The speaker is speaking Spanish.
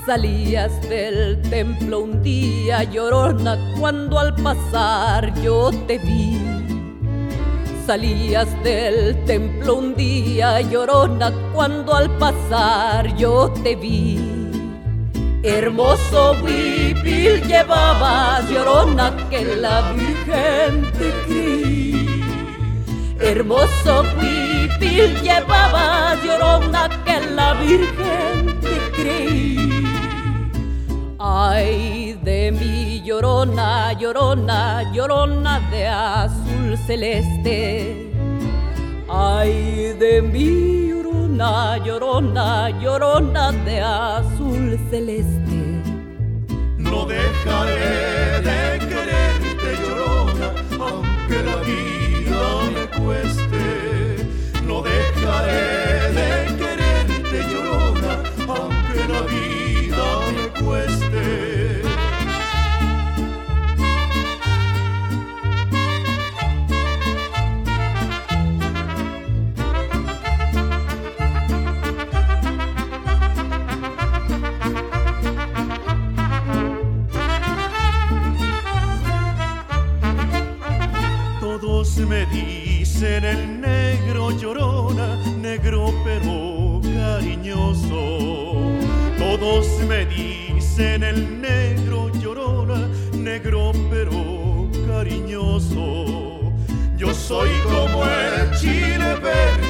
Salías del templo un día, llorona, cuando al pasar yo te vi. Salías del templo un día, llorona, cuando al pasar yo te vi. Hermoso huipil llevabas, llorona, que la Virgen te creí. Hermoso huipil llevabas, llorona, que la Virgen te creí. Ay de mí, llorona, llorona, llorona de azul celeste. Ay de mí, llorona, llorona, llorona de azul celeste. No dejaré de quererte, llorona, aunque la vida me cueste. No dejaré de quererte, llorona, aunque la vida me cueste. Todos me dicen el negro, llorona, negro pero cariñoso. Todos me dicen el negro, llorona, negro pero cariñoso. Yo soy como el chile verde,